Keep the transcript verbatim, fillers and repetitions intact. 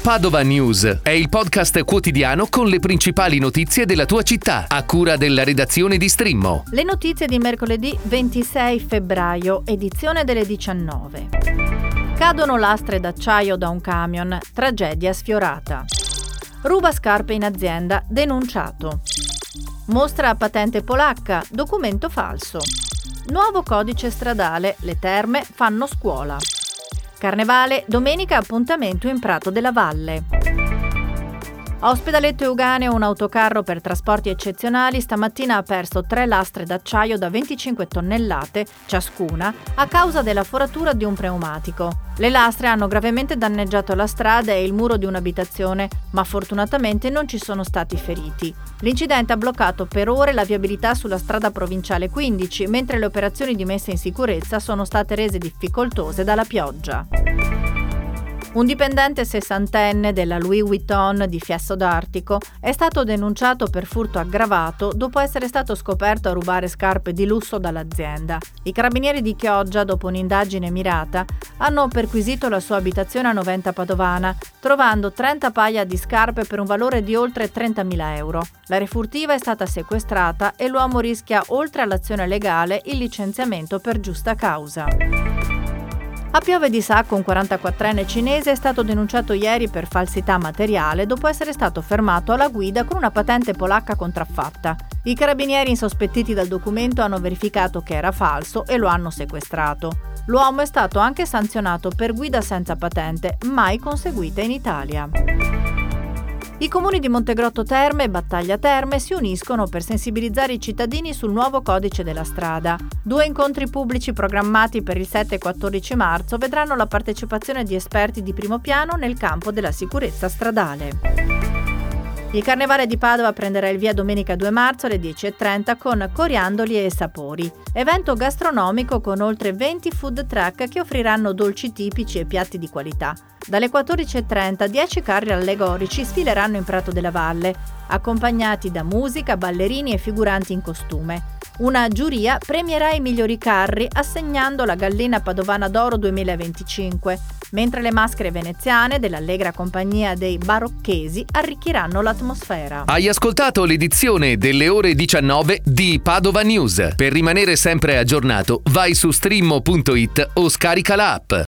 Padova News è il podcast quotidiano con le principali notizie della tua città, a cura della redazione di Strimmo. Le notizie di mercoledì ventisei febbraio, edizione delle diciannove. Cadono lastre d'acciaio da un camion, tragedia sfiorata. Ruba scarpe in azienda, denunciato. Mostra a patente polacca, documento falso. Nuovo codice stradale, le terme fanno scuola. Carnevale, domenica appuntamento in Prato della Valle. A Ospedaletto Euganeo un autocarro per trasporti eccezionali stamattina ha perso tre lastre d'acciaio da venticinque tonnellate ciascuna a causa della foratura di un pneumatico. Le lastre hanno gravemente danneggiato la strada e il muro di un'abitazione, ma fortunatamente non ci sono stati feriti. L'incidente ha bloccato per ore la viabilità sulla strada provinciale quindici, mentre le operazioni di messa in sicurezza sono state rese difficoltose dalla pioggia. Un dipendente sessantenne della Louis Vuitton di Fiesso d'Artico è stato denunciato per furto aggravato dopo essere stato scoperto a rubare scarpe di lusso dall'azienda. I carabinieri di Chioggia, dopo un'indagine mirata, hanno perquisito la sua abitazione a Noventa Padovana, trovando trenta paia di scarpe per un valore di oltre trentamila euro. La refurtiva è stata sequestrata e l'uomo rischia, oltre all'azione legale, il licenziamento per giusta causa. A Piove di Sacco un quarantaquattrenne cinese è stato denunciato ieri per falsità materiale dopo essere stato fermato alla guida con una patente polacca contraffatta. I carabinieri insospettiti dal documento hanno verificato che era falso e lo hanno sequestrato. L'uomo è stato anche sanzionato per guida senza patente, mai conseguita in Italia. I comuni di Montegrotto Terme e Battaglia Terme si uniscono per sensibilizzare i cittadini sul nuovo codice della strada. Due incontri pubblici programmati per il sette e quattordici marzo vedranno la partecipazione di esperti di primo piano nel campo della sicurezza stradale. Il Carnevale di Padova prenderà il via domenica due marzo alle dieci e trenta con Coriandoli e Sapori, evento gastronomico con oltre venti food truck che offriranno dolci tipici e piatti di qualità. Dalle quattordici e trenta dieci carri allegorici sfileranno in Prato della Valle, accompagnati da musica, ballerini e figuranti in costume. Una giuria premierà i migliori carri assegnando la Gallina Padovana d'Oro duemilaventicinque, mentre le maschere veneziane dell'allegra compagnia dei Barocchesi arricchiranno l'atmosfera. Hai ascoltato l'edizione delle ore diciannove di Padova News. Per rimanere sempre aggiornato, vai su strimmo punto it o scarica l'app.